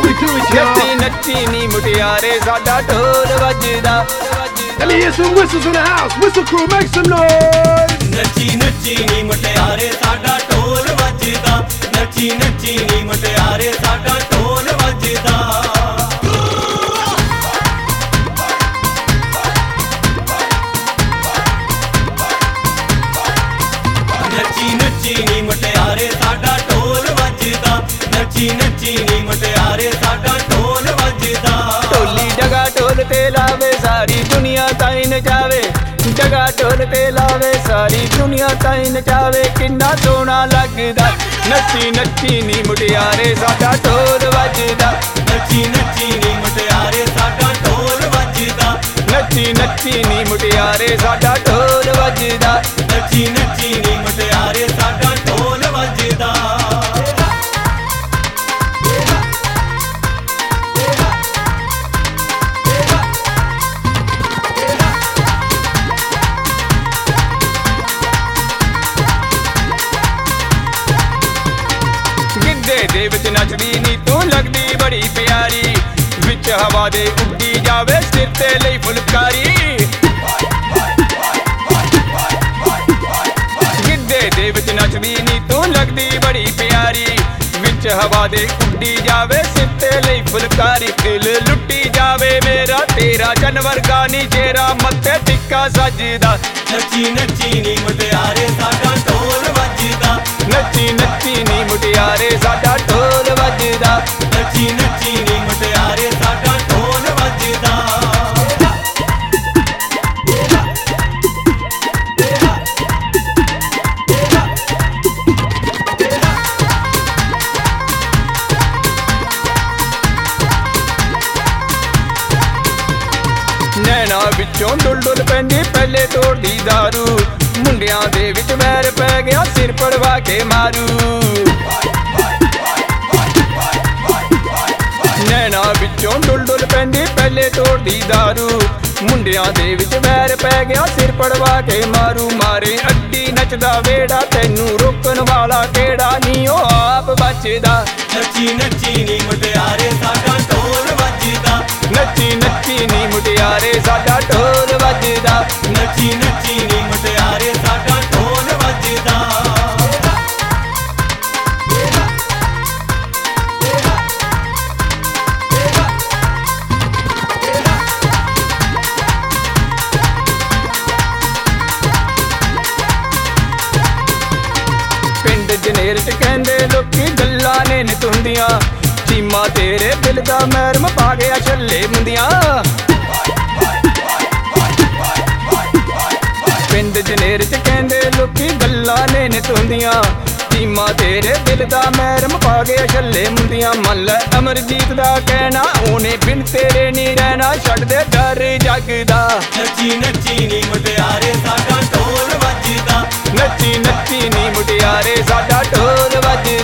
we do it, y'all. ਨੱਚੀ ਨੱਚੀ ਨੀ ਮੁਟਿਆਰੇ ਸਾਡਾ ਢੋਲ ਵੱਜਦਾ Let me hear some whistles in the house. Whistle crew, make some noise. ਨੱਚੀ ਨੱਚੀ ਨੀ ਮੁਟਿਆਰੇ ਸਾਡਾ ਢੋਲ ਵੱਜਦਾ ਨੱਚੀ ਨੱਚੀ ਨੀ ਮੁਟਿਆਰੇ ਸਾਡਾ ਢੋਲ ਵੱਜਦਾ ਨੱਚੀ ਨੱਚੀ ਨੀ ਮੁਟਿਆਰੇ ਸਾਡਾ ਢੋਲ ਵੱਜਦਾ ਨੱਚੀ ਨੱਚੀ ਨੀ ਮੁਟਿਆਰੇ ਸਾਡਾ ਢੋਲ ਵੱਜਦਾ ਢੋਲੀ ਡਗਾ ਢੋਲ ਤੇ ਲਾਵੇ ਸਾਰੀ ਦੁਨੀਆ ਤਾਈਂ ਨਚਾਵੇ ਡਗਾ ਢੋਲ ਤੇ ਲਾਵੇ ਸਾਰੀ ਦੁਨੀਆ ਤਾਈਂ ਨਚਾਵੇ ਕਿੰਨਾ ਸੋਹਣਾ ਲੱਗਦਾ ਨੱਚੀ ਨੱਚੀ ਨੀ ਮੁਟਿਆਰੇ ਸਾਡਾ ਢੋਲ ਵੱਜਦਾ ਨੱਚੀ ਨੱਚੀ ਨੀ ਮੁਟਿਆਰੇ ਸਾਡਾ ਢੋਲ ਵੱਜਦਾ ਨੱਚੀ ਨੱਚੀ ਨੀ ਮੁਟਿਆਰੇ ਸਾਡਾ ਢੋਲ ਵੱਜਦਾ ਨੱਚੀ ਨੱਚੀ ਨੀ ਮੁਟਿਆਰੇ ਸਾਡਾ ਢੋਲ ਵੱਜਦਾ ਗਿੱਧੇ ਦੇ ਵਿੱਚ ਨੱਚਦੀ ਨੀ ਤੂੰ ਲੱਗਦੀ ਬੜੀ ਪਿਆਰੀ ਵਿੱਚ ਹਵਾ ਦੇ ਉੱਡੀ ਜਾਵੇ ਸਿਰ ਤੇ ਲਈ ਫੁਲਕਾਰੀ ਗਿੱਧੇ ਦੇ ਵਿੱਚ ਨੱਚਦੀ ਨੀ ਤੂੰ ਲੱਗਦੀ ਬੜੀ ਪਿਆਰੀ ਵਿੱਚ ਹਵਾ ਦੇ ਉੱਡੀ ਜਾਵੇ ਸਿਰ ਤੇ ਲਈ ਫੁਲਕਾਰੀ ਦਿਲ ਲੁੱਟੀ ਜਾਵੇ ਮੇਰਾ ਤੇਰਾ ਜਨ ਵਰਗਾ ਨੀ ਚਿਹਰਾ ਮੱਥੇ ਟਿੱਕਾ ਸੱਜਦਾ ਨੱਚੀ ਨੱਚੀ ਨੀ ਮੁਟਿਆਰੇ ਸਾਡਾ ਢੋਲ ਵੱਜਦਾ ਨੱਚੀ ਨੱਚੀ ਨੀ ਮੁਟਿਆਰੇ ਸਾਡਾ ਢੋਲ ਵੱਜਦਾ ਨੱਚੀ ਨੱਚੀ ਨੀ ਮੁਟਿਆਰੇ ਸਾਡਾ ਢੋਲ ਵੱਜਦਾ ਨੈਣਾ ਵਿੱਚੋਂ ਡੁੱਲ ਡੁੱਲ ਪੈਂਦੀ ਪਹਿਲੇ ਤੋੜਦੀ ਦਾਰੂ ਮੁੰਡਿਆਂ ਦੇ ਵਿੱਚ ਵੈਰ ਪੈ ਗਿਆ ਸਿਰ ਪੜਵਾ ਕੇ ਮਾਰੂ ਨੈਣਾ ਵਿੱਚੋਂ ਡੁੱਲ ਡੁੱਲ ਪੈਂਦੀ ਪਹਿਲੇ ਤੋੜਦੀ ਦਾਰੂ ਮੁੰਡਿਆਂ ਦੇ ਵਿੱਚ ਵੈਰ ਪੈ ਗਿਆ ਸਿਰ ਪੜਵਾ ਕੇ ਮਾਰੂ ਮਾਰੇ ਅੱਡੀ ਨੱਚਦਾ ਵੇੜਾ ਤੈਨੂੰ ਰੋਕਣ ਵਾਲਾ ਕਿਹੜਾ ਨੀ ਉਹ ਆਪ ਬਚਦਾ ਨੱਚੀ ਨੱਚੀ ਨੀ ਮੁਟਿਆਰੇ ਸਾਡਾ ਢੋਲ ਵੱਜਦਾ ਨੱਚੀ ਨੱਚੀ ਨੀ ਮੁਟਿਆਰੇ ਸਾਡਾ ਢੋਲ ਵੱਜਦਾ ਨੱਚੀ ਨੱਚੀ ਨੀ ਮੁਟਿਆਰੇ ਸਾਡਾ ਢੋਲ ਵੱਜਦਾ ਪਿੰਡ ਜਨੇਰ ਚ ਕਹਿੰਦੇ ਲੋਕੀ ਗੱਲਾਂ ਨੇ ਨਿਤੁੰਦੀਆਂ ਚੀਮਾ ਤੇਰੇ ਦਿਲ ਦਾ ਮਹਿਰਮ ਪਾ ਗਿਆ ਛੱਲੇ ਮੁੰਦੀਆਂ ਪਿੰਡ ਜਨੇਰ ਚ ਕਹਿੰਦੇ ਲੋਕੀ ਗੱਲਾਂ ਨੇ ਨਿਤੁੰਦੀਆਂ ਚੀਮਾ ਤੇਰੇ ਦਿਲ ਦਾ ਮਹਿਰਮ ਪਾ ਗਿਆ ਛੱਲੇ ਮੁੰਦੀਆਂ ਮੰਨ ਲੈ ਅਮਰਜੀਤ ਦਾ ਕਹਿਣਾ ਉਹਨੇ ਬਿਨ ਤੇਰੇ ਨਹੀਂ ਰਹਿਣਾ ਛੱਡ ਦੇ ਡਰ ਜਗਦਾ ਨੱਚੀ ਨੱਚੀ ਨੀ ਮੁਟਿਆਰੇ ਸਾਡਾ ਢੋਲ ਵੱਜਦਾ ਨੱਚੀ ਨੱਚੀ ਨੀ ਮੁਟਿਆਰੇ ਸਾਡਾ ਢੋਲ ਵੱਜਦਾ